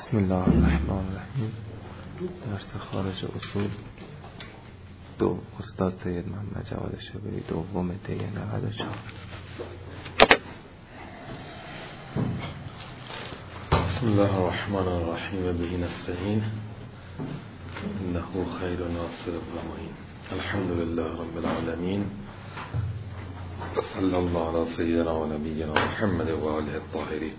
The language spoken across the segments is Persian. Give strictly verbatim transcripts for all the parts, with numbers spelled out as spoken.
بسم الله الرحمن الرحیم. درس خارج اصول دو، استاد سید محمد جواد شبیری، دوم دی نود و چهار. بسم الله الرحمن الرحیم و به نستعین انه خیر ناصر و معین. الحمد لله رب العالمین و صلی الله علی سیدنا و نبینا محمد و آله الطاهرین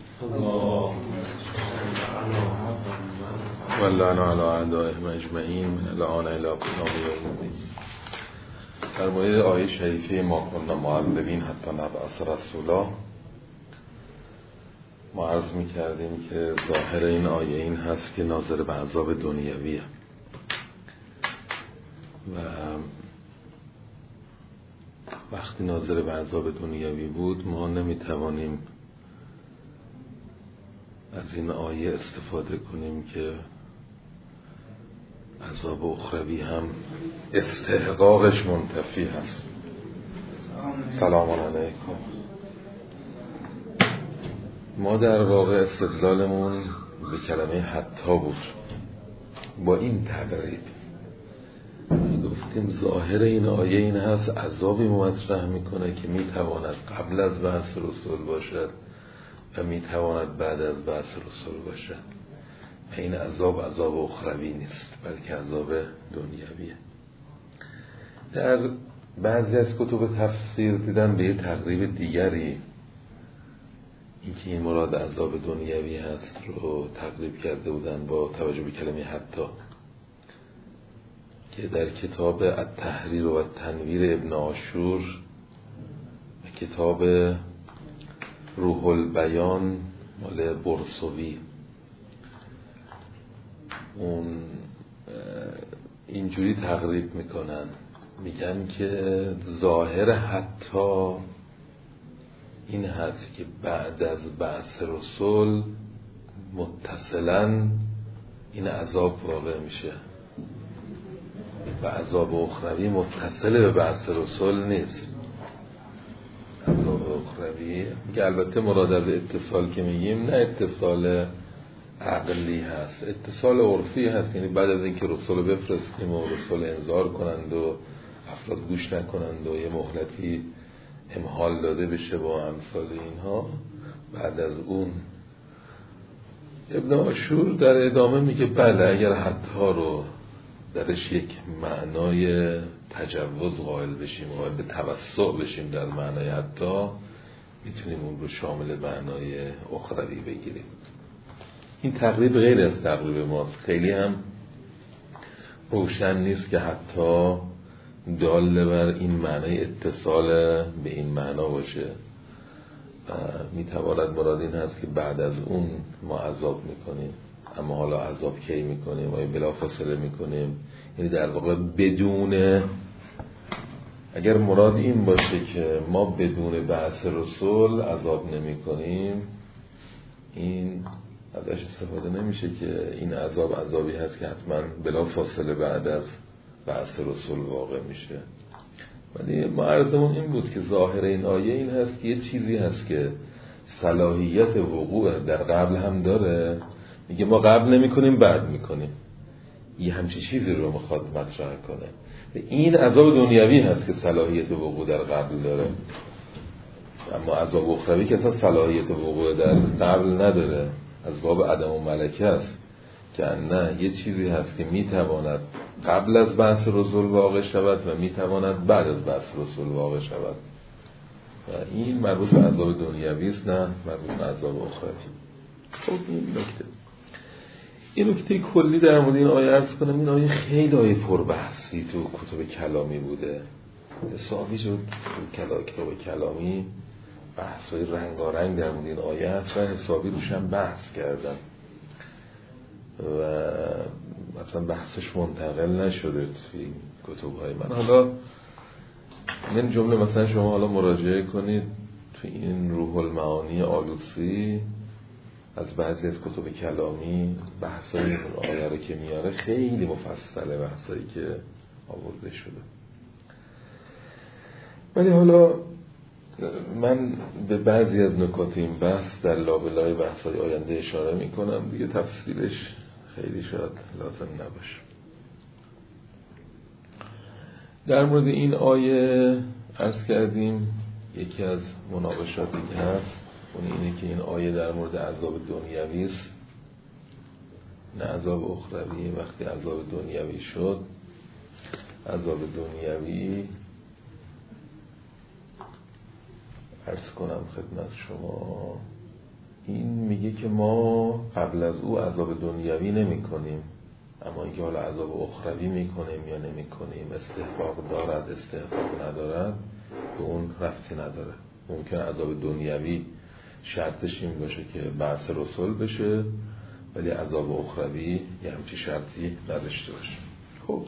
و لعنا علی اعدائهم اجمعین من الان الی قیام یوم الدین. در مورد آیه شریفه ما کنا معذبین حتی نبعث رسولا ما عرض می کردیم که ظاهر این آیه این هست که ناظر به عذاب دنیویه و وقتی ناظر به عذاب دنیوی بود ما نمی توانیم از این آیه استفاده کنیم که عذاب اخروی هم استحقاقش منتفی هست. سلام علیکم. ما در واقع استدلالمون به کلمه حتی بود. با این تعبیر گفتیم ظاهر این آیه این هست عذابی مطرح میکنه که میتواند قبل از بعث رسول باشد و میتواند بعد از بعث رسول باشد. این عذاب عذاب اخروی نیست بلکه عذاب دنیویه. در بعضی از کتب تفسیر دیدن به یه تقریب دیگری اینکه این مراد عذاب دنیوی هست رو تقریب کرده بودن با توجه به کلمه حتی که در کتاب التحریر و التنویر ابن عاشور و کتاب روح البیان مال برسوی اون اینجوری تقریب میکنن، میگن که ظاهر حتی این هست که بعد از بعث رسول متصلاً این عذاب واقع میشه و عذاب اخروی متصل به بعث رسول نیست. عذاب اخروی که البته مراد از اتصال که میگیم نه اتصال عقلی هست، اتصال عرفی هست، یعنی بعد از اینکه رسول بفرستیم و رسول انذار کنند و افراد گوش نکنند و یه مهلتی امحال داده بشه با امثال اینها، بعد از اون ابن عاشور در ادامه میگه بله اگر حتی رو درش یک معنای تجوز قائل بشیم، قائل به توسع بشیم در معنای حتی، میتونیم اون رو شامل معنای اخروی بگیریم. این تقریب غیر از تقریب ماست، خیلی هم روشن نیست که حتی دال بر این معنی اتصال به این معنا باشه. میتواند مراد این هست که بعد از اون ما عذاب میکنیم، اما حالا عذاب کی میکنیم و بلا فاصله میکنیم، یعنی در واقع بدون، اگر مراد این باشه که ما بدون بعث رسول عذاب نمی کنیم، این ازش استفاده نمیشه که این عذاب عذابی هست که حتما بلا فاصله بعد از بعث رسول واقع میشه. ولی ما عرضمون این بود که ظاهر این آیه این هست که یه چیزی هست که صلاحیت وقوع در قبل هم داره، میگه ما قبل نمی کنیم بعد میکنیم، یه همچی چیزی رو میخواد مطرح کنه. این عذاب دنیوی هست که صلاحیت وقوع در قبل داره، اما عذاب اخروی که اصلا صلاحیت وقوع در قبل نداره، از باب عدم و ملکه است که نه، یه چیزی هست که میتواند قبل از بعث رسول واقع شود و میتواند بعد از بعث رسول واقع شود و این مربوط به عذاب دنیوی است، نه مربوط به عذاب اخروی. خب این نکته این نکته کلی در مورد این آیه عرض کنم. این آیه خیلی آیه پربحثی تو کتب کلامی بوده، حسابی شد کلا کتاب کلامی بحثای رنگارنگ در مورد این آیه هست و حسابی روش هم بحث کردن و مثلا بحثش منتقل نشده توی کتب‌های من. حالا این جمله مثلا شما حالا مراجعه کنید توی این روح المعانی آلوسی از بعضی از کتب کلامی بحثای این آیه رو که میاره خیلی مفصله بحثایی که آورده شده. ولی حالا من به بعضی از نکات این بحث در لابلای بحث‌های آینده اشاره میکنم، دیگه تفصیلش خیلی شاید لازم نباشه. در مورد این آیه عرض کردیم یکی از مناقشاتی که هست اون اینه که این آیه در مورد عذاب دنیوی است نه عذاب اخروی. وقتی عذاب دنیوی شد، عذاب دنیوی عرض کنم خدمت شما، این میگه که ما قبل از او عذاب دنیوی نمی کنیم، اما اینکه حالا عذاب اخروی میکنیم یا نمی کنیم، استحقاق دارد استحقاق ندارد، به اون ربطی نداره. ممکن عذاب دنیوی شرطش این باشه که بعث رسول بشه، ولی عذاب اخروی یه همچی شرطی نداشته باشه. خب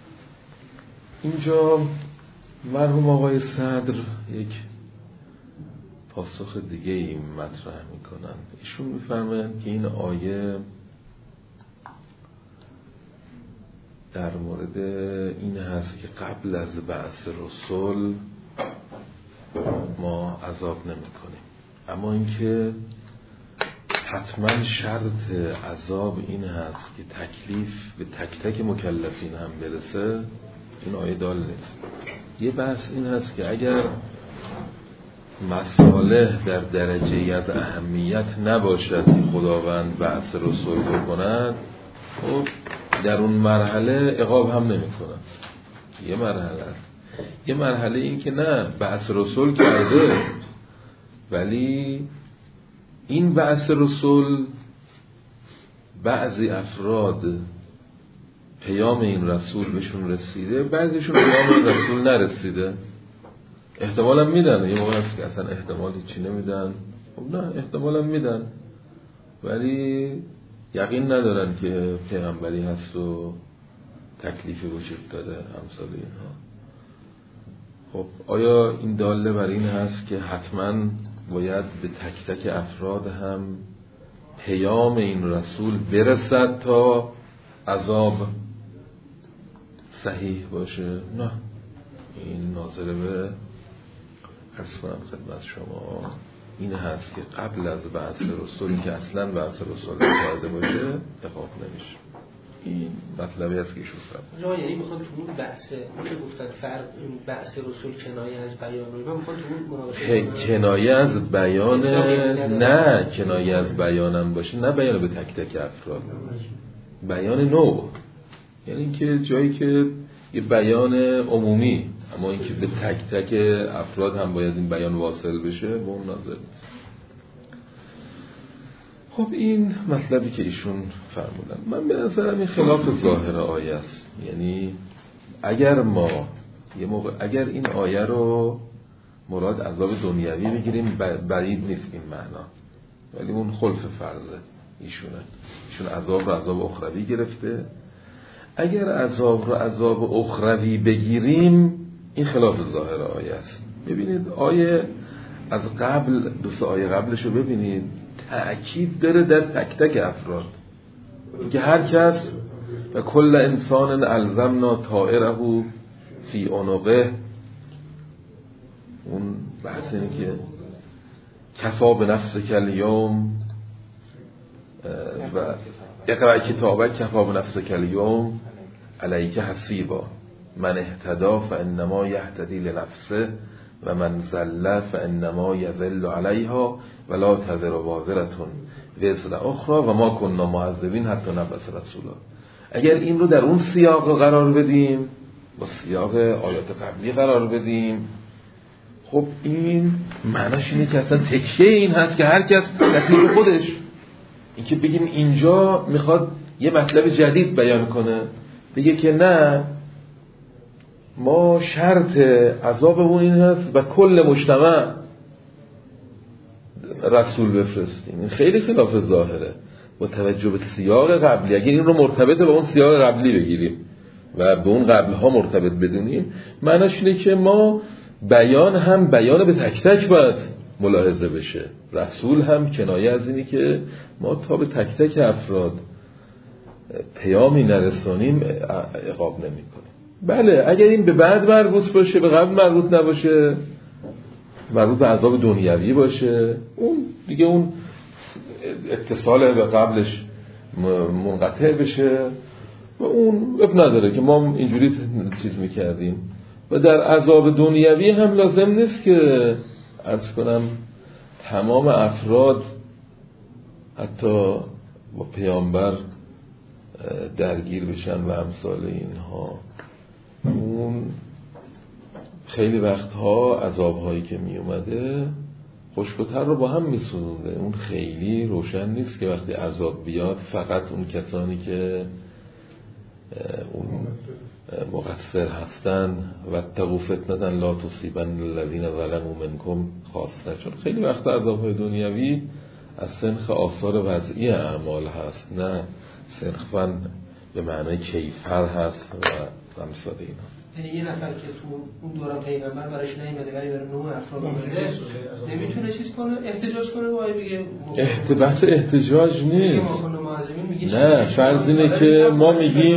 اینجا مرحوم آقای صدر یک پاسخ دیگه این مطرح میکنن. ایشون میفرمایند که این آیه در مورد این هست که قبل از بعث رسول ما عذاب نمی کنیم، اما اینکه حتما شرط عذاب این هست که تکلیف به تک تک مکلفین هم برسه، این آیه دال نیست. یه بحث این هست که اگر مصالح در درجه از اهمیت نباشد که خداوند بعث رسول بکند، خب در اون مرحله عقاب هم نمی کنند. یه مرحله یه مرحله این که نه بعث رسول کرده، ولی این بعث رسول بعضی افراد پیام این رسول بهشون رسیده، بعضیشون پیام این رسول نرسیده. احتمال هم میدن، یه موقع هست که اصلا احتمال هیچی نمیدن، خب نه احتمال هم میدن ولی یقین ندارن که پیغمبری هست و تکلیفی وجود داره امثال اینها. خب آیا این داله بر این هست که حتما باید به تک تک افراد هم پیام این رسول برسد تا عذاب صحیح باشه؟ نه، این ناظر به عرض کنم خدمت شما این هست که قبل از بعث رسولی که اصلا بعث رسول کرده باشه عقاب نمیشه. این مطلبی است که ایشون فرمود. نه یعنی میخوان تو اون بحث که گفتن فرق این بحث رسول کنایه از بیان رو میخوان تو اون مناقشه کنایه از بیان نه کنایه از بیانم باشه، نه بیان به تک تک افراد، بیان نوع، یعنی که جایی که یه بیان عمومی، اما اینکه به تک تک افراد هم باید این بیان واصل بشه به اون ناظر نیست. خب این مطلبی که ایشون فرمودن من به نظرم این خلاف ظاهر آیه است. یعنی اگر ما یه موقع اگر این آیه رو مراد عذاب دنیوی بگیریم بعید نیست این معنا، ولی اون خلف فرضه ایشونه. ایشون عذاب رو عذاب اخروی گرفته. اگر عذاب رو عذاب اخروی بگیریم این خلاف ظاهر آیه است. ببینید آیه از قبل دو سه آیه قبلشو ببینید، تأکید داره در تک تک افراد که هر کس و کل انسان الزمنا طائره فی عنقه، اون بحث اینه که کفا به نفسک الیوم و اقرأ کتابک کفا به نفسک الیوم علیک حسیبا من اهتدا فانما یهتدی لنفسه و من ضل فانما یضل علیها ولا تزر وازرة وزر اخرى و ما كنا معذبین حتی نبعث رسولا. اگر این رو در اون سیاق قرار بدیم، با سیاق آیات قبلی قرار بدیم، خب این معناش اینه که اصلا تکیه این هست که هر کس تکلیف خودش. این که بگیم اینجا میخواد یه مطلب جدید بیان کنه، بگه که نه ما شرط عذابمون این هست و کل مجتمع رسول بفرستیم. این خیلی خلاف ظاهره با توجه به سیاق قبلی. اگر این رو مرتبط به اون سیاق قبلی بگیریم و به اون قبل ها مرتبط بدونیم، معناش اینه که ما بیان هم بیان به تک تک باید ملاحظه بشه، رسول هم کنایه از اینی که ما تا به تک تک افراد پیامی نرسانیم عقاب نمی کنیم. بله اگر این به بعد مربوط باشه به قبل مربوط نباشه مربوط به عذاب دنیوی باشه، اون دیگه اون اتصال به قبلش منقطع بشه و اون اب نداره که ما اینجوری چیز میکردیم. و در عذاب دنیوی هم لازم نیست که عرض کنم تمام افراد حتی با پیامبر درگیر بشن و امثال اینها. اون خیلی وقتها عذابهایی که می اومده خشک‌وتر رو با هم می سونده. اون خیلی روشن نیست که وقتی عذاب بیاد فقط اون کسانی که اون مقصر هستن و اتقوا فتنة لا تصیبن الذین ظلموا منکم خاصه، چون خیلی وقت عذابهای دنیوی از سنخ آثار وضعی اعمال هست، نه صرفاً به معنی کیفر هست و امثال اینا. یعنی یه نفر که تو اون دوران پیغمبر براش نیومده ولی برای نوع افراد اومده نمیتونه چیز کنه، احتجاج کنه و بگه احتباس احتجاج نیست. نه فرض اینه که ما میگیم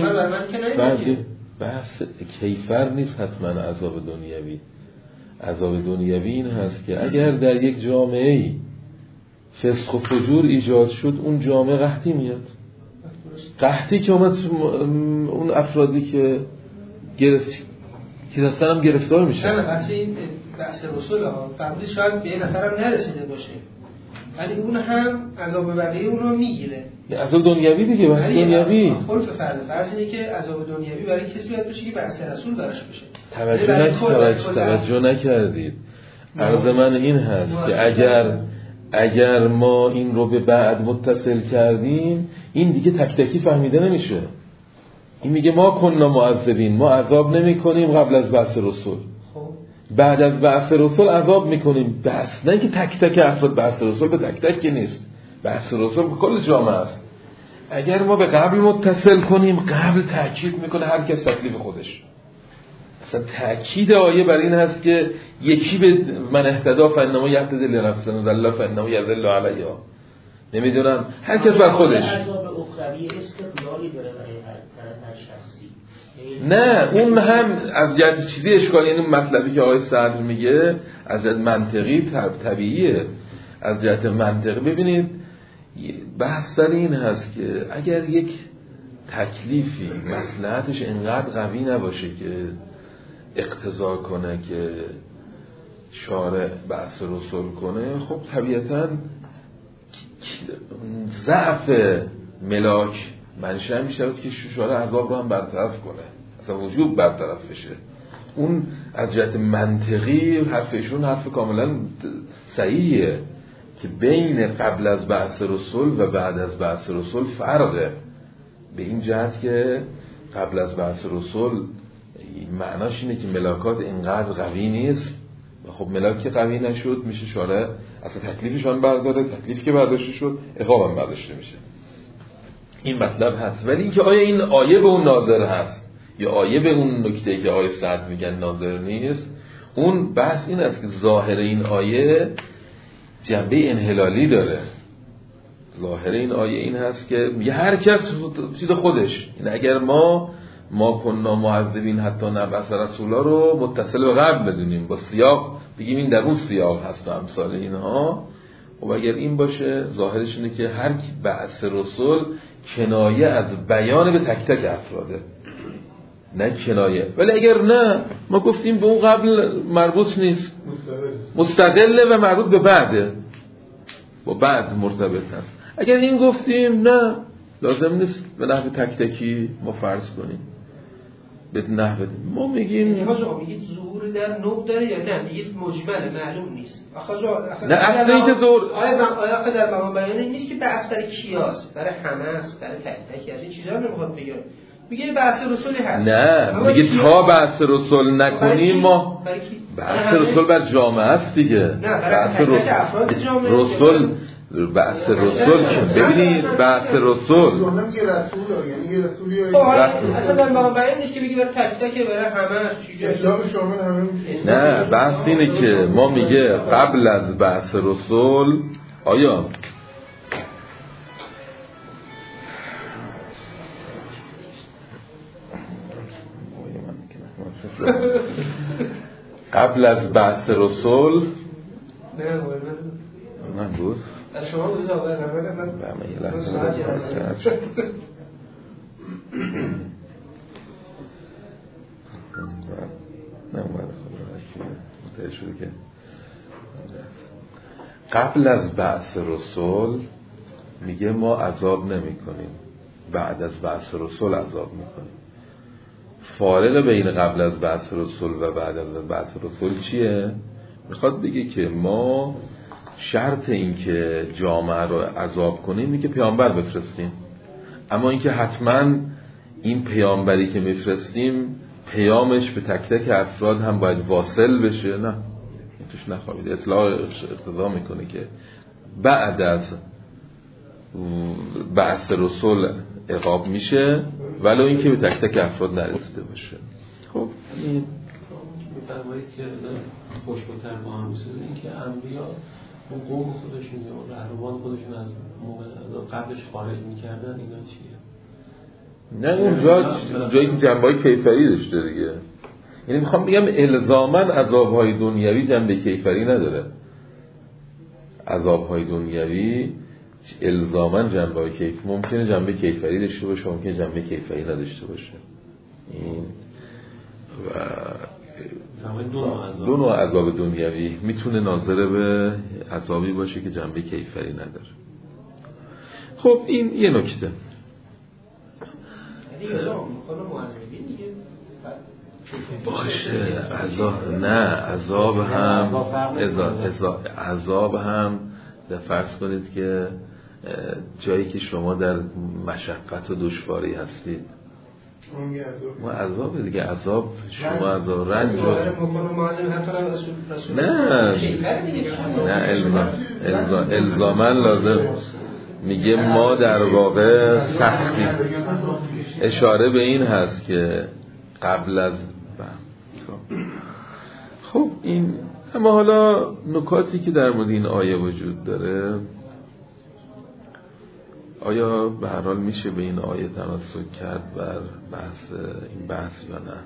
بحث کیفر نیست حتما عذاب دنیوی. عذاب دنیوی این هست که اگر در یک جامعه فسق و فجور ایجاد شد اون جامعه قحطی میاد. قحطی که اومد اون افرادی که گرفت که دستن هم گرفتار میشه. نه بحث این بحث رسول ها فرمودی شاید به یه نفر هم نرسیده باشه ولی اون هم عذاب بقیه اون رو میگیره. عذاب دنیوی دیگه، بحث دنیوی خلف فرض فرض اینه که عذاب دنیوی برای کسی باید باشه که بحث رسول براش باشه. توجه نکردید توجه نکردید عرض من این هست که اگر اگر ما این رو به بعد متصل کردیم این دیگه تک تکی فهمیده نمیشه. این میگه ما کننا معذبین، ما عذاب نمی کنیم قبل از بعث رسول، بعد از بعث رسول عذاب میکنیم. بس نه که تک تک افراد، بعث رسول به تک تک نیست، بعث رسول به کل جامعه است. اگر ما به قبل متصل کنیم قبل تأکید میکنه هر کس تکلیف خودش. اصلا تأکید آیه بر این هست که یکی به من اهتدا فانما یهتدی لنفسه و الله فانما یضل علیها. نمیدونم هر کس بر خودش. اخروی استقلالی داره برای هر شخصی. نه اون هم از جهت چیزی اشکالی، این مطلبی که آقای صدر میگه از جهت منطقی طبیعیه. از جهت منطقی ببینید بحث سر این هست که اگر یک تکلیفی مصلحتش انقدر قوی نباشه که اقتضا کنه که شارع بعث رسول کنه، خب طبیعتاً ضعف ملاک منشأ میشه که شارع عذاب رو هم برطرف کنه، اصلا وجوب برطرف بشه. اون از جهت منطقی حرفشون حرف کاملا صحیحه که بین قبل از بعث رسول و بعد از بعث رسول فرقه، به این جهت که قبل از بعث رسول معناش اینه که ملاکات اینقدر قوی نیست و خب ملاک که قوی نشد میشه شارع اصلا تکلیفش هم برداره، تکلیف که برداشته شد عقاب هم برداشته میشه. این مطلب هست. ولی اینکه آیا این آیه به اون ناظر هست یا آیه به اون نکته که آیه سعد میگن ناظر نیست، اون بحث این است که ظاهر این آیه جنبه انحلالی داره. ظاهر این آیه این هست که هر کس چیز خودش، این اگر ما ما کننا معذبین حتی نبعث رسولا رو متصل به قبل بدونیم، با سیاق بگیم این در اون سیاق هست و امثال اینها، و اگر این باشه ظاهرش اینه که هر بعث رسول کنایه از بیان به تک تک افراده، نه کنایه. ولی اگر نه ما گفتیم به اون قبل مربوط نیست، مستقله و مربوط به بعده، با بعد مرتبط هست. اگر این گفتیم نه لازم نیست به نحو تک تکی ما فرض کنیم، به نحو ما میگیم آقا میگید ظهور در نوع داره یا نه میگید مجمله معلوم نیست. نه اصلا اینکه ظهور آیا آیا آخه در مقام بیان نیست که بحث برای کیاس، برای همه است، برای تک تک از این چیزا نمیخواد بگه. میگه بحث رسولی هست. نه میگه تا بحث رسول نکنیم ما بحث رسول بر جامعه است دیگه. بحث رسول رسول بحث رسول که ببینید بحث رسول یعنی رسولی اصلا در مقام بیان نیست که بگی برای تک تک برای همه چیزا. نه بحث اینه که ما میگه قبل از بحث رسول آیا قبل از بحث رسول نه من بود در شما بود آقای قبل من به یه لحظه نه اومده خدا شده که قبل از بعث رسول میگه ما عذاب نمی کنیم، بعد از بعث رسول عذاب میکنیم. فارق بین قبل از بعث رسول و بعد از بعث رسول چیه؟ میخواد بگه که ما شرط این که جامعه رو عذاب کنیم اینه که پیامبر بفرستیم، اما اینکه حتما این پیامبری که میفرستیم پیامش به تک تک افراد هم باید واصل بشه، نه این توش نخواهید. اطلاع اقتضا میکنه که بعد از بعث رسول عقاب میشه ولو اینکه به تک تک افراد نرسیده باشه. خب این می‌فرمایید که خوشبخت‌تر با هم بسید این که انبیا اون قوم خودشون یا رهروان خودشون از موقع قبلش خارج میکردن، اینا چیه؟ نه اونجا جایی که جنبه‌های کیفری داشته دیگه. یعنی میخوام بگم الزاماً عذاب‌های دنیوی جنبه کیفری نداره. عذاب‌های دنیوی الزاماً جنبه کیفری ممکنه جنبه کیفری داشته باشه، ممکنه جنبه کیفری نداشته باشه. این و دو نوع عذاب دنیوی میتونه ناظر به عذابی باشه که جنبه کیفری نداره. خب این یه نکته. باشه عذاب نه عذاب هم عذاب هم در فرض کنید که جایی که شما در مشقت و دشواری هستید ما عذاب دیگه، عذاب شما عذاب رنج نه نه الزاما لازم میگه ما در واقع سختی اشاره به این هست که قبل از خب این اما حالا نکاتی که در مورد این آیه وجود داره، آیا به هر حال میشه به این آیه تمسک کرد بر بحث این بحث یا نه؟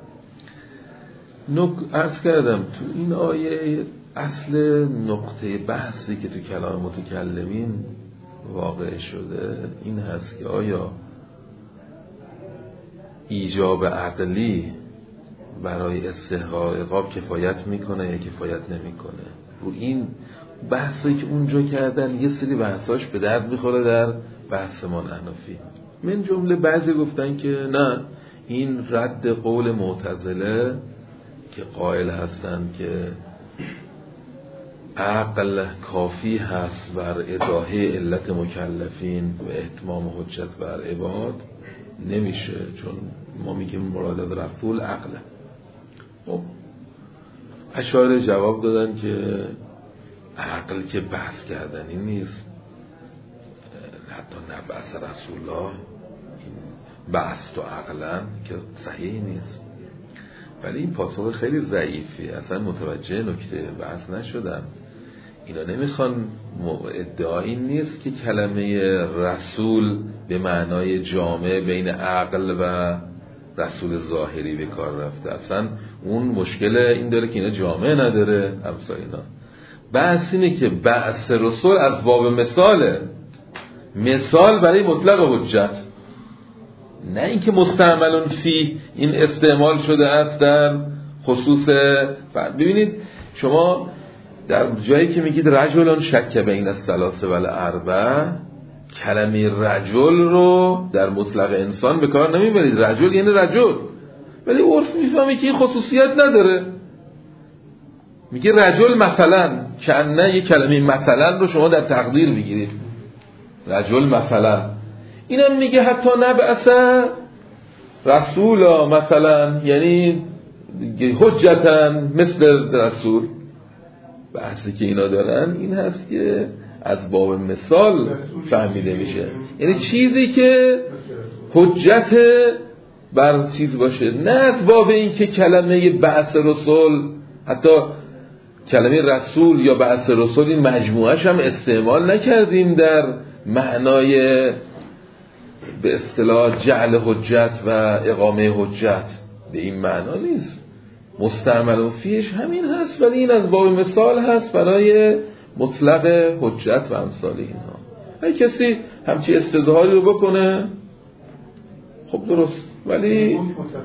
نک عرض کردم تو این آیه اصل نقطه بحثی که تو کلام متکلمین واقع شده این هست که آیا ایجاب عقلی برای استحقاق عقاب کفایت میکنه یا کفایت نمیکنه. رو این بحثی که اونجا کردن یه سری بحثاش به درد میخوره در بحث ما حنفی. من جمله بعضی گفتن که نه این رد قول معتزله که قائل هستن که عقل کافی هست بر ایضاح علت مکلفین و اتمام حجت بر عباد نمیشه، چون ما میگیم مراد از رسول عقله. خب اشاعره جواب دادن که عقل که بحث کردنی نیست، حتی نه بحث رسول الله این بحث تو عقلا که صحیح نیست، ولی این پاسخ خیلی ضعیفی، اصلا متوجه نکته بحث نشدن. اینا نمیخوان ادعا این نیست که کلمه رسول به معنای جامع بین عقل و رسول ظاهری به کار رفته، اصلا اون مشکل این داره که اینا جامع نداره امثال اینا. بحث اینه که بحث رسول از باب مثاله، مثال برای مطلق حجت، نه اینکه مستعملون فی این استعمال شده است در خصوص. ببینید شما در جایی که میگید رجلون شک بین الثلاثه و الاربع، کلمه رجل رو در مطلق انسان به کار نمیبرید. رجل یعنی رجل، ولی عرف میفهمه که این خصوصیت نداره. میگه رجل مثلا، که نه یک کلمه مثلا رو شما در تقدیر میگیرید رجل مثلا. اینم میگه حتی نبعث رسولا مثلا، یعنی حجتا مثل رسول. بحثی که اینا دارن این هست که از باب مثال فهمیده میشه، یعنی چیزی که حجت بر چیز باشه، نه از باب این که کلمه بعث رسول، حتی کلمه رسول یا بعث رسول این مجموعهش هم استعمال نکردیم در معنای به اصطلاح جعل حجت و اقامه حجت، به این معنا نیست. مستعمل فیش همین هست، ولی این از باب مثال هست برای مطلق حجت و امثال اینها. اگه کسی همچی استظهاری رو بکنه خب درست، ولی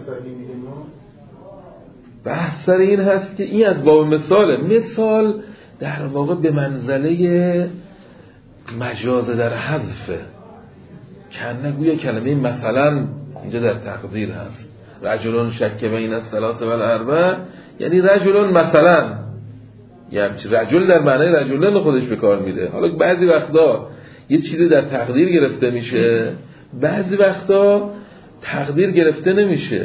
بحث سر این هست که این از باب مثاله. مثال در واقع به منزله مجاز در حذفه، کنه گویا کلمه مثلا اینجا در تقدیر هست. رجلون شک بین الثلاث و الاربع، یعنی رجلون مثلا، یعنی رجل در معنی رجلن خودش به کار میره. حالا بعضی وقتا یه چیزی در تقدیر گرفته میشه، بعضی وقتا تقدیر گرفته نمیشه.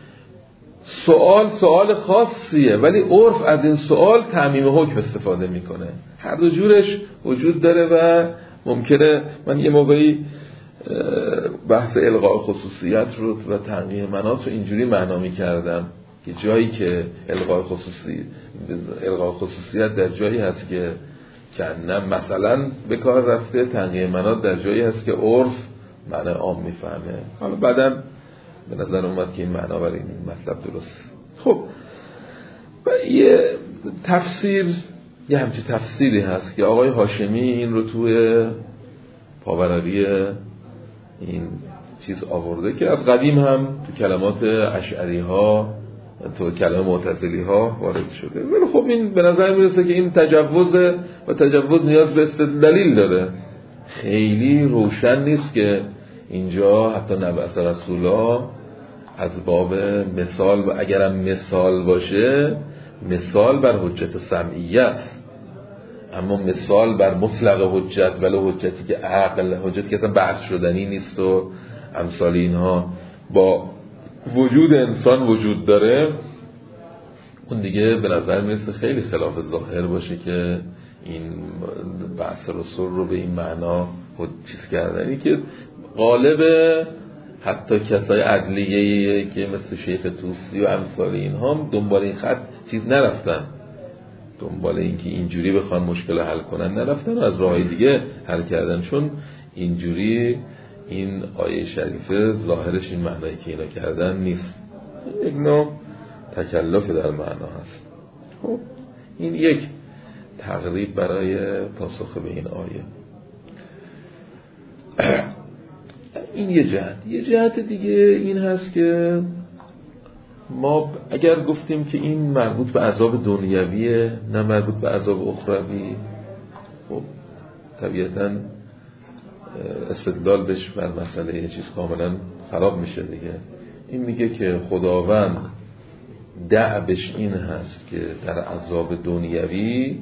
سوال سوال خاصیه ولی عرف از این سوال تعمیم حکم استفاده میکنه. هر دو جورش وجود داره و ممکنه من یه موقعی بحث الغاء خصوصیت رو و تنقیح مناط رو اینجوری معنا میکردم که جایی که الغاء خصوصی الغاء خصوصیت در جایی هست که کنم مثلا به کار رفته، تنقیح مناط در جایی هست که عرف معنی عام میفهمه. حالا بعداً به نظر اومد که این معنا برای این مطلب درست. خب و یه تفسیر، یه همچه تفسیری هست که آقای هاشمی این رو توی پاورقی این چیز آورده که از قدیم هم تو کلمات اشعری ها تو کلمه معتزلی ها وارد شده، ولی خب این به نظر میرسه که این تجوزه و تجوز نیاز به دلیل داره. خیلی روشن نیست که اینجا حتی نبعث رسول الله از باب مثال، و اگرم مثال باشه مثال بر حجت سمعیه است، اما مثال بر مطلق حجت، ولی حجتی که عقل، حجتی که اصلا بحث شدنی نیست و امثال اینها با وجود انسان وجود داره، اون دیگه به نظر میرسه خیلی خلاف ظاهر باشه که این بحث رسول رو به این معنا چیز کردنی که غالب حتی کسای عدلیه که مثل شیخ طوسی و امثال اینها دنبال این خط چیز نرفتن، دنبال این که اینجوری بخوان مشکل حل کنن نرفتن و از راهی دیگه حل کردن، چون اینجوری این آیه شریفه ظاهرش این معنایی که اینا کردن نیست، یک نوع تکلف در معنا هست. خب این یک تقریب برای پاسخ به این آیه. این یه جهت. یه جهت دیگه این هست که ما اگر گفتیم که این مربوط به عذاب دنیویه نه مربوط به عذاب اخروی، خب طبیعتاً استدلال بش بر مسئله یه چیز کاملا خراب میشه دیگه. این میگه که خداوند دعبش این هست که در عذاب دنیوی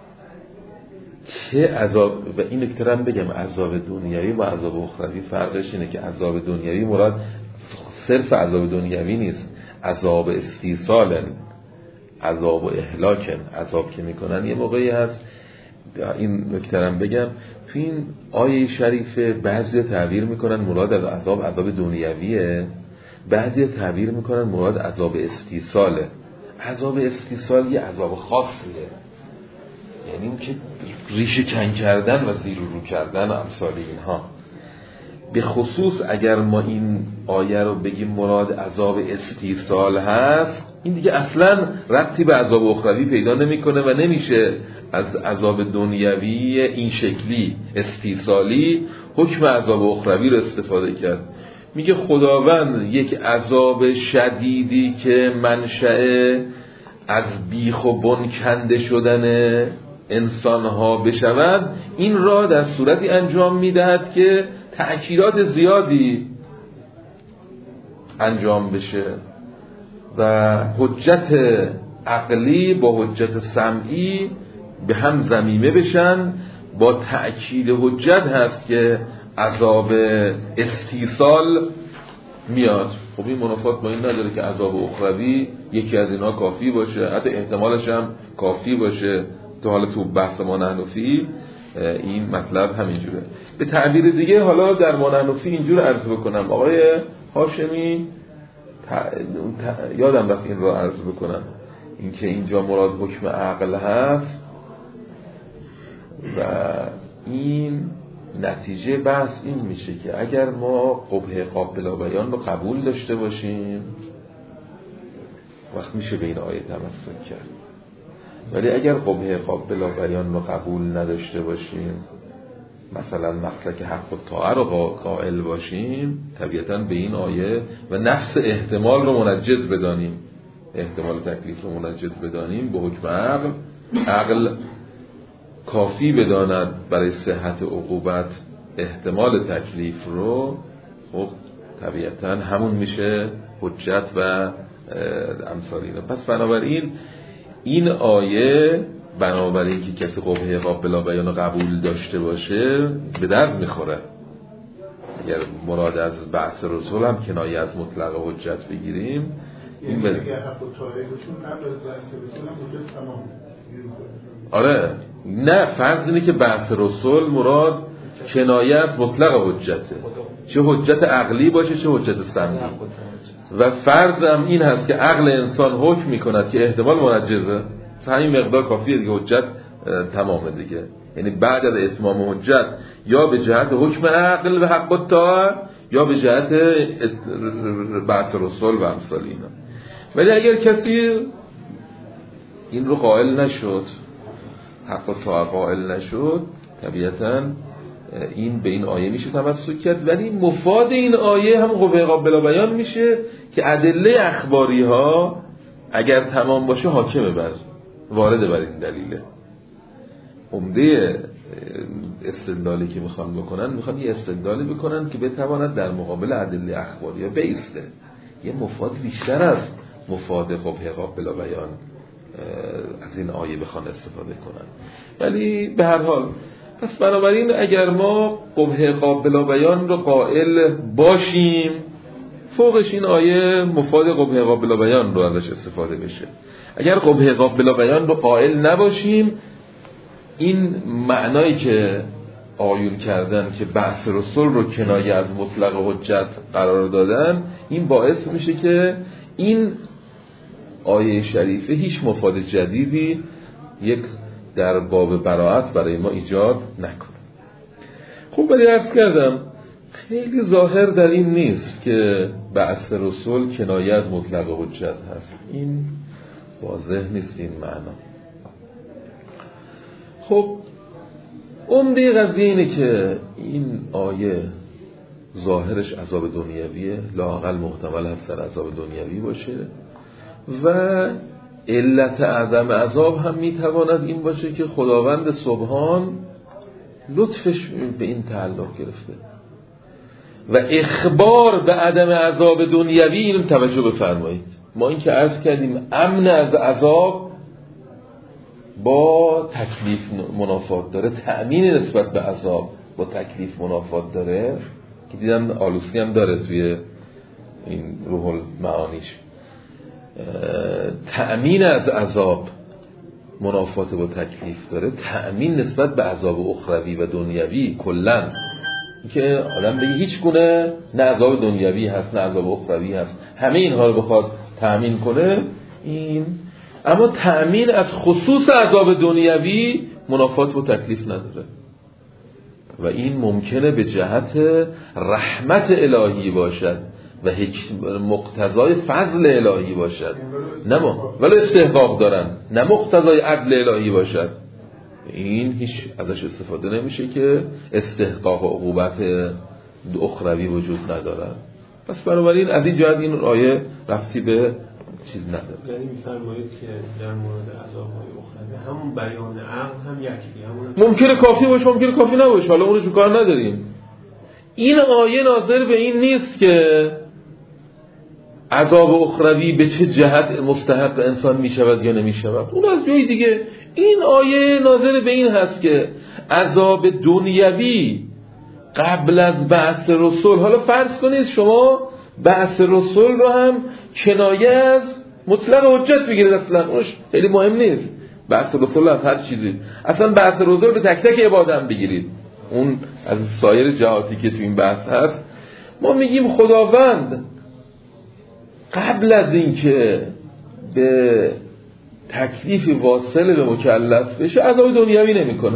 که عذاب، و این نکترم بگم عذاب دنیوی و عذاب اخروی فرقش اینه که عذاب دنیوی مراد صرف عذاب دنیوی نیست، عذاب استیصالن، عذاب و اهلاکن، عذاب که میکنن یه موقعی هست. این نکترم بگم تو این آیه شریفه بعضی تعبیر میکنن مراد از عذاب عذاب دنیویه، بعضی تعبیر میکنن مراد عذاب استیصاله. عذاب استیصال یه عذاب خاصیه، یعنی اون که ریشه کن کردن و زیر و رو کردن و امثال اینها. به خصوص اگر ما این آیه رو بگیم مراد عذاب استیصال هست، این دیگه اصلا ربطی به عذاب اخروی پیدا نمیکنه و نمیشه از عذاب دنیوی این شکلی استیصالی حکم عذاب اخروی رو استفاده کرد. میگه خداوند یک عذاب شدیدی که منشأ از بیخ و بن کنده شدن انسانها بشود، این را در صورتی انجام میدهد که تأکیدات زیادی انجام بشه و حجت عقلی با حجت سمعی به هم ضمیمه بشن. با تأکید حجت هست که عذاب استیصال میاد. خب این منافات با این نداره که عذاب اخروی یکی از اینا کافی باشه، حتی احتمالش هم کافی باشه. تو حالا تو بحث ما نحنفی این مطلب همینجوره. به تعبیر دیگه حالا در ما نحنفی اینجور عرض بکنم، آقای هاشمی ت... یادم رفت این رو عرض بکنم، این که اینجا مراد حکم عقل هست و این نتیجه بحث این میشه که اگر ما قبح قابل بیان رو قبول داشته باشیم وقت میشه به این آیه تمسک کرد. ولی اگر قبه قابل بیان رو قبول نداشته باشیم، مثلا مسلک حق و طاعه رو قائل باشیم، طبیعتاً به این آیه و نفس احتمال رو منجز بدانیم، احتمال تکلیف رو منجز بدانیم به حکم عقل، عقل کافی بداند برای صحت عقوبت احتمال تکلیف رو، خب طبیعتاً همون میشه حجت و امثال اینا. پس بنابراین این آیه بنابراین که کسی قبه قابل بیان قبول داشته باشه به درد میخوره. اگر مراد از بحث رسول هم کنایه از مطلق حجت بگیریم، این بز... آره نه، فرض اینه که بحث رسول مراد کنایه از مطلق حجته، چه حجت عقلی باشه چه حجت سمعی. و فرض هم این هست که عقل انسان حکم میکند که احتمال منجزه، همین مقدار کافیه دیگه، حجت تمامه دیگه. یعنی بعد از اتمام حجت یا به جهت حکم عقل و حق و طاعه یا به جهت بحث رسول و امثال اینا. ولی اگر کسی این رو قائل نشد، حق و طاعه قائل نشد، طبیعتاً این به این آیه میشه تمسک کرد. ولی مفاد این آیه هم قبه قابل بیان میشه که ادله اخباری ها اگر تمام باشه حاکمه بر وارد بر این دلیله. عمده استدلالی که میخوان بکنن، میخوان یه استدلالی بکنن که بتواند در مقابل ادله اخباری ها بیسته، یه مفاد بیشتر از مفاد قبه قابل بیان از این آیه بخوان استفاده کنن. ولی به هر حال پس بنابراین اگر ما قبه قابل بیان رو قائل باشیم، فوقش این آیه مفاد قبه قابل بیان رو ازش استفاده بشه. اگر قبه قابل بیان رو قائل نباشیم، این معنایی که آیون کردن که بحث رسول رو کنایه از مطلق حجت قرار دادن، این باعث میشه که این آیه شریفه هیچ مفاد جدیدی یک در باب براءت برای ما ایجاد نکنه. خوب ولی عرض کردم خیلی ظاهر در این نیست که بحث رسول کنایه از مطلق حجت هست، این واضح نیست این معنا. خب عمده قضیه اینه که این آیه ظاهرش عذاب دنیویه، لااقل محتمل هست در عذاب دنیوی باشه، و علت اعظم عذاب هم میتواند این باشه که خداوند سبحان لطفش به این تعلق گرفته و اخبار به عدم عذاب دنیوی. اینو توجه بفرمایید، ما این که عرض کردیم امن از عذاب با تکلیف منافات داره، تأمین نسبت به عذاب با تکلیف منافات داره، که دیدم آلوسی هم داره توی این روح المعانیش. تأمین از عذاب منافات با تکلیف داره، تأمین نسبت به عذاب اخروی و دنیوی کلن، که آدم بگه هیچ گونه نه عذاب دنیوی هست نه عذاب اخروی هست، همه اینها رو بخواد تأمین کنه این. اما تأمین از خصوص عذاب دنیوی منافات با تکلیف نداره و این ممکنه به جهت رحمت الهی باشد و مقتضای فضل الهی باشد، نه ولی استحقاق دارن، نه مقتضای عدل الهی باشد. این هیچ ازش استفاده نمیشه که استحقاق و عقوبت اخروی وجود ندارد. پس بنابراین از این جهت این آیه ربطی به چیز نداره. یعنی می‌فرمایید که در مورد عذاب‌های اخروی همون بیان عقل هم یکی، همون ممکنه کافی باشه ممکنه کافی نباشه، حالا اونو جو کار نداریم. این آیه ناظر به این نیست که عذاب اخروی به چه جهت مستحق انسان می شود یا نمی شود، اون از جای دیگه. این آیه ناظر به این هست که عذاب دنیوی قبل از بعث رسول، حالا فرض کنید شما بعث رسول رو هم کنایه از مطلق حجت بگیرید، اصلا اونش خیلی مهم نیست، بعث رسول از هر چیزی، اصلا بعث رسول به تک تک عبادت بگیرید، اون از سایر جهاتی که تو این بحث هست. ما میگیم خداوند قبل از این که به تکلیف واصل به مکلف بشه عذاب دنیوی نمی کنه،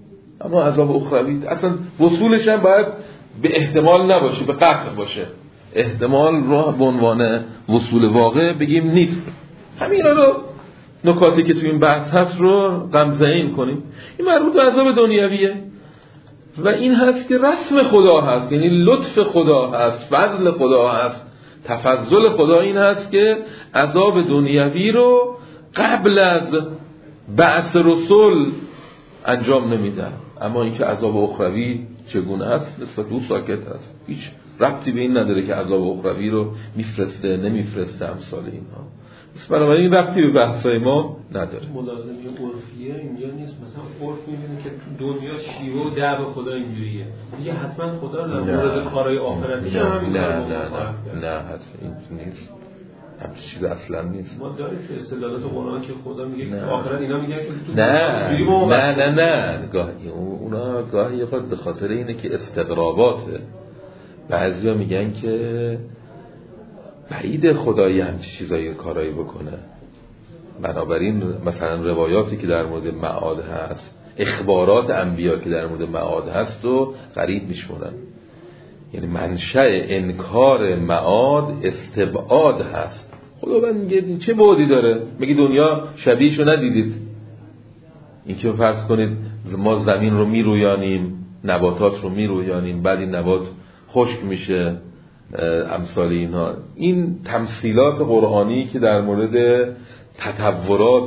اما عذاب اخروی اصلا وصولش هم باید به احتمال نباشه، به قطع باشه. احتمال رو به عنوان وصول واقع بگیم نیست. همین رو نکاتی که تو این بحث هست رو غمزه‌ای کنیم. این مربوط به عذاب دنیویه و این هست که رسم خدا هست، یعنی لطف خدا هست، فضل خدا هست، تفضل خدا این هست که عذاب دنیوی رو قبل از بعث رسول انجام نمیدن. اما اینکه عذاب اخروی چگونه است نسبت به او ساکت هست، هیچ ربطی به این نداره که عذاب اخروی رو میفرسته نمیفرسته امثال اینها. پس بنابراین این ربطی به بحثای ما نداره. ملازمه عرفیه اینجا نیست. مثلا عرف می‌بینه که تو دنیا شیوه و دعو خدا اینجوریه، دیگه حتما خدا در مورد کارهای آخرتی هم همین نه کارو نه مخالف نه نه حتما این نیست. همچین چیز اصلا نیست. ما داریم تو استدلالات قرآن که خدا میگه که آخرت اینا میگن که تو نه نه نه نه گاهی اونا گاهی خود به خاطر اینه که استقراباته. بعضیا میگن که بعید خدایی همچین چیزایی کارایی بکنه، بنابراین مثلا روایاتی که در مورد معاد هست، اخبارات انبیا که در مورد معاد هست و غریب میشونن. یعنی منشأ انکار معاد استبعاد هست. خداوند میگه چه بعدی داره؟ میگه دنیا شبیهشو ندیدید؟ این که فرض کنید ما زمین رو میرویانیم، نباتات رو میرویانیم، بعد این نبات خشک میشه، امثال اینها. این تمثیلات قرآنی که در مورد تطورات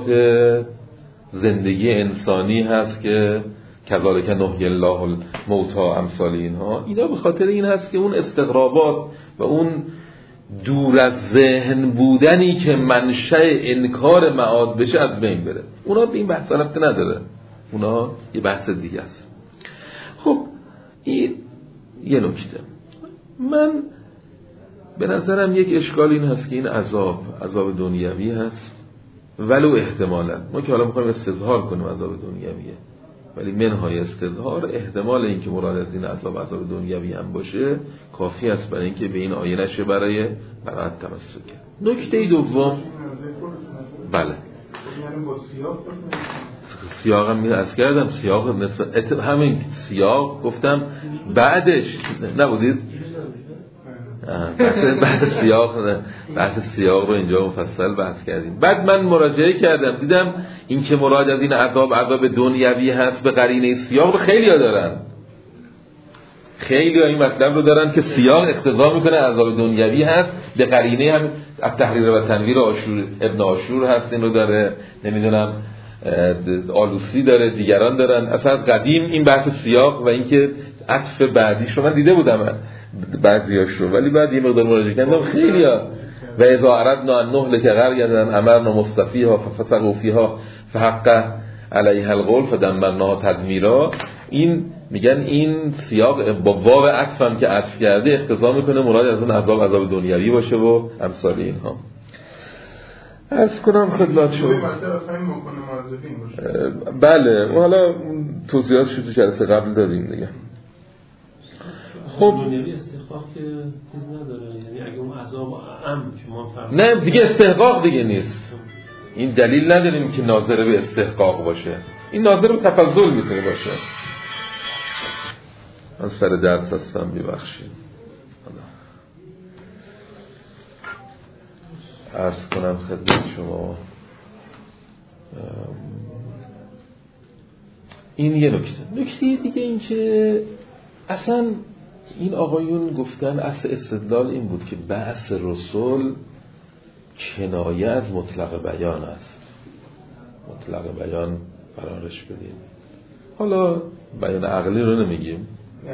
زندگی انسانی هست که کذالک نحیی الله الموتی امثال اینها، اینا به خاطر این هست که اون استغرابات و اون دور از ذهن بودنی که منشأ انکار معاد بشه از بین بره. اونا به این بحث ربطی نداره، اونا یه بحث دیگه است. خب این یه نکته. من به نظرم یک اشکال این هست که این عذاب عذاب دنیوی هست، ولو احتمالا ما که حالا میخوایم استظهار کنیم عذاب دنیویه، ولی منهای استظهار احتمال اینکه مراد از این عذاب عذاب دنیوی هم باشه کافی است برای اینکه به این آیه نشه برای براءت تمسک. نکته دوم، بله سیاق هم از کردم، سیاق نسبت همین سیاق گفتم بعدش نبودید؟ بحث سیاق بحث سیاق رو اینجا مفصل بحث کردیم. بعد من مراجعه کردم دیدم این که مراد از این عذاب عذاب دنیوی هست به قرینه سیاق رو خیلی ها دارن، خیلی ها این مطلب رو دارن که سیاق اقتضا میکنه عذاب دنیوی هست، به قرینه هم التحریر و تنویر آشور ابن آشور هست، این رو داره، نمیدونم آلوسی داره، دیگران دارن. اصلا از قدیم این بحث سیاق و اینکه عطف بعدیش رو من دیده بودم بعضیاش رو، ولی بعد یه مقدار مراجعه کردم خیلی ها و اذا اردنا ان نهلك قرية امرنا مصطفیها ففسقوا فيها فحق علیها القول فدمرناها تدمیرا. این میگن این سیاق با واو عطف هم که عطف کرده اقتضا میکنه مراد از اون عذاب عذاب دنیوی باشه و امثال اینها. عرض کنم خدمت شما بله حالا توضیحاتش تو جلسه قبل دادیم دیگه. خب دنیوی استحقاق که چیز نداره، یعنی اگه اون عذاب ام که ما فرض نه دیگه استحقاق دیگه نیست، این دلیل نداریم که ناظر به استحقاق باشه، این ناظر به تفضل میتونه باشه. من سر درس هستم ببخشید. عرض کنم خدمت شما این یه نکته. نکته دیگه این که اصلا این آقایون گفتن اصل استدلال این بود که بعث رسول کنایه از مطلق بیان است. مطلق بیان قرارش بدیم، حالا بیان عقلی رو نمیگیم،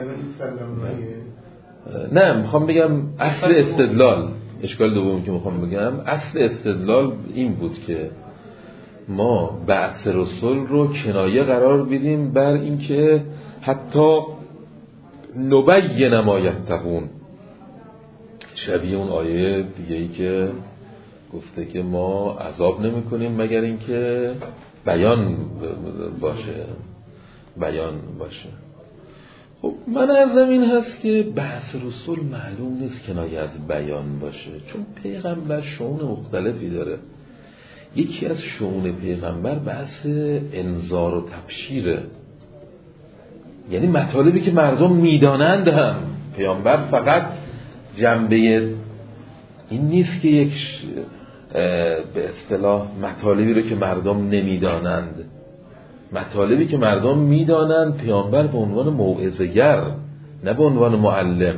نه میخوام بگم اصل استدلال، اشکال دومی که میخوام بگم اصل استدلال این بود که ما بعث رسول رو کنایه قرار بدیم بر اینکه حتی نبین ما یتقون، شبیه اون آیه دیگه ای که گفته که ما عذاب نمی کنیم مگر اینکه بیان باشه بیان باشه. خب من عرضم این هست که بحث رسول معلوم نیست کنایه از بیان باشه، چون پیغمبر شؤون مختلفی داره. یکی از شؤون پیغمبر بحث انذار و تبشیره، یعنی مطالبی که مردم میدانند هم پیامبر فقط جنبه این نیست که یک به اصطلاح مطالبی رو که مردم نمیدانند، مطالبی که مردم میدانند پیامبر به عنوان موعظه‌گر نه به عنوان معلم.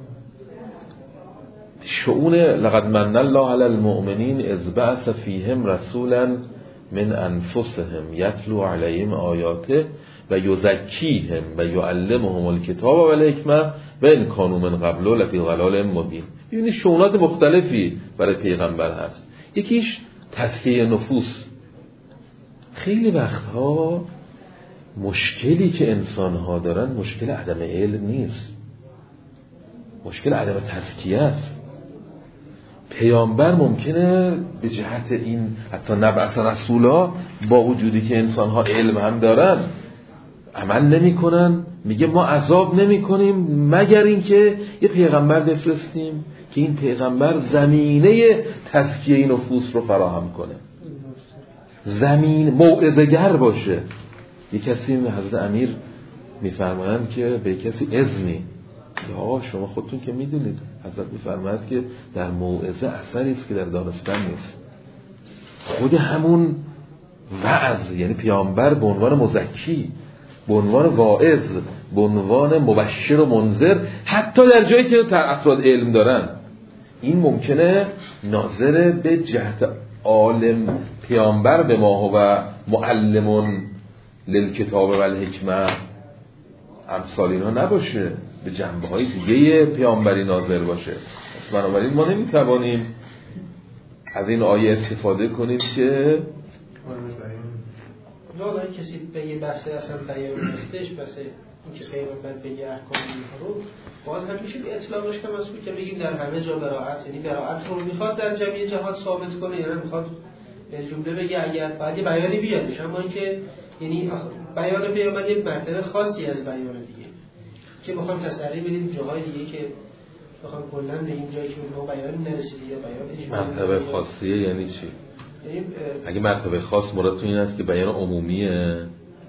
شؤون لقد من الله علی المؤمنین اذ بعث فیهم رسولا من انفسهم یتلو علیهم آیاته و یزکیهم و یعلمهم الکتاب و الحکمه و ان کانوا من قبل لفی ضلال مبین. ببینید شؤونات مختلفی برای پیغمبر هست. یکیش تزکیه نفوس. خیلی وقتها مشکلی که انسان‌ها دارن مشکل عدم علم نیست، مشکل عدم تزکیه است. پیامبر ممکنه به جهت این حتی نبعث رسولا با وجودی که انسان‌ها علم هم دارن عمل نمی کنن، میگه ما عذاب نمی کنیم مگر اینکه یه پیغمبر بفرستیم که این پیغمبر زمینه تزکیه نفوس رو فراهم کنه، زمین موعظه‌گر باشه. یه کسی حضرت امیر میفرمایند که به کسی اذنی، آقا شما خودتون که میدونید حضرت میفرماید که در موعظه اثری است که در دانستن نیست. خود همون وعظ، یعنی پیامبر به عنوان مزکی، به عنوان واعظ، به عنوان مبشر و منذر، حتی در جایی که افراد علم دارن، این ممکنه ناظر به جهت عالم پیامبر به ما و معلمون للکتاب و الحکمه امثال اینا نباشه، به جنبه های دیگه پیامبری ناظر باشه. بنابراین ما نمیتوانیم از این آیه استفاده کنیم که والا کسی به یه بحث اصلا بیان نیستش، بحث این که پیغمبر به یه احکام اینها رو باز هم میشه به اطلاقش که مسئول که بگیم در همه جا براءت، یعنی براءت رو میخواد در جمعی جهات ثابت کنه، یعنی میخواد به جمله بگه اگر بعد یه بیانی بیادش، اما اینکه یعنی بیان پیامبر یه مرتبه خاصی از بیان دیگه که بخوام تسری بدیم جاهای دیگه که بخوام کلا به این جایی که اونها بیان نرسیده یا بیان مرتبه خاصیه یعنی چی؟ اگه مرتبه خاص مراد تو این است که بیان عمومیه،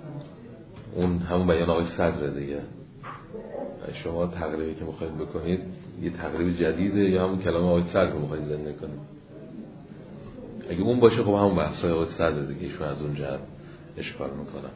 اون همون بیان آقای صدر دیگه. شما تقریبی که میخواید بکنید یه تقریب جدیده یا همون کلام آقای صدر رو میخواید زنده کنید؟ اگه اون باشه خب همون بحثای آقای صدر دیگه، ایشون از اون جهت اشکال میکنم.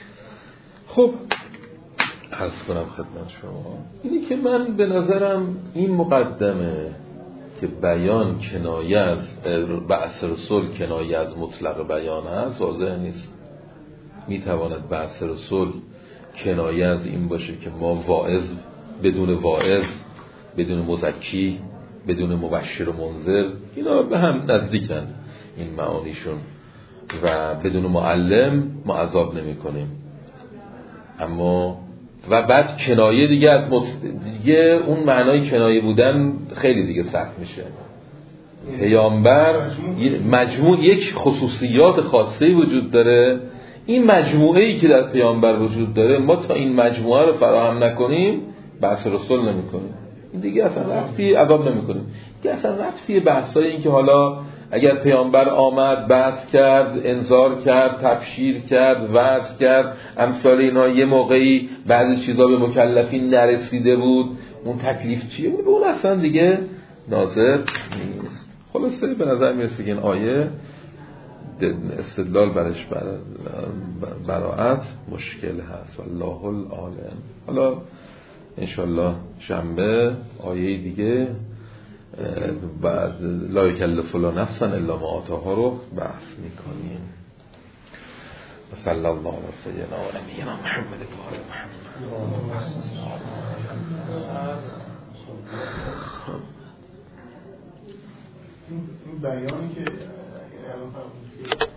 خب عرض کنم خدمت شما اینی که من به نظرم این مقدمه که بیان کنایه از بعث رسول کنایه از مطلق بیان هست واضح نیست. میتواند بعث رسول کنایه از این باشه که ما واعظ بدون واعظ، بدون مزکی، بدون مبشر و منذر، اینا به هم نزدیکن این معانیشون، و بدون معلم ما عذاب نمی کنیم. اما و بعد کنایه دیگه از مت... دیگه اون معنای کنایه بودن خیلی دیگه سخت میشه. پیامبر مجموع یک خصوصیات خاصی وجود داره، این مجموعه ای که در پیامبر وجود داره ما تا این مجموعه رو فراهم نکنیم بعث رسول نمی کنیم. این دیگه اصلا رفتی عذاب نمی کنیم. دیگه اصلا رفتی بحثای این که حالا اگر پیامبر آمد بحث کرد، انذار کرد، تبشیر کرد، وعظ کرد، امثال اینا، یه موقعی بعضی چیزا به مکلفین نرسیده بود، اون تکلیف چیه؟ اون به اون اصلا دیگه ناظر نیست. خلاصه به نظر میرسه که این آیه استدلال برش بر براءت مشکل هست. والله العالم. حالا انشالله شنبه آیه دیگه بعد لا یکلف الله نفسا الا ما آتاها رو بحث میکنیم. صلی الله علی سیدنا و نبینا محمد و آل محمد. این بیانی که